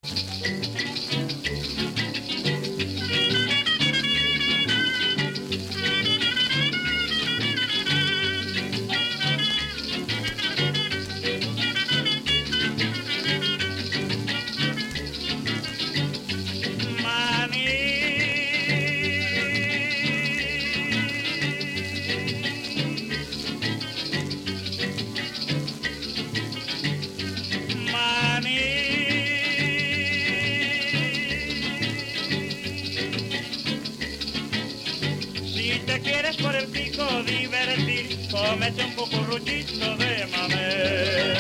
Si te quieres por el pico divertir, cómete un cucurruchito de mamey.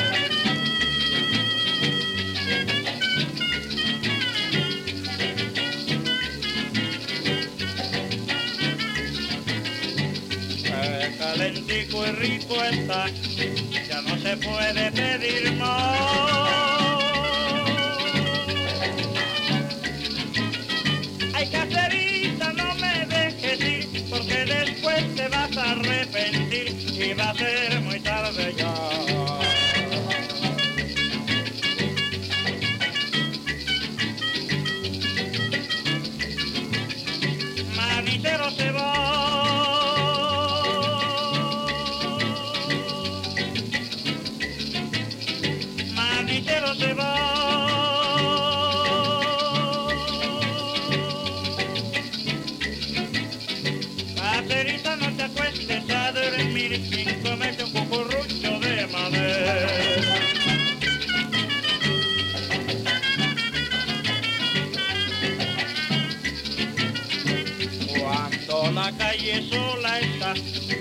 Calentico y rico está, ya no se puede pedir más. Ay, caserita, no me dejes ir, porque después te vas a arrepentir y va a ser muy tarde ya. Manitero se va. Manitero se va. Caserita, no te acuestes a dormir sin comerte un cucurrucho de mamey. Cuando la calle sola está,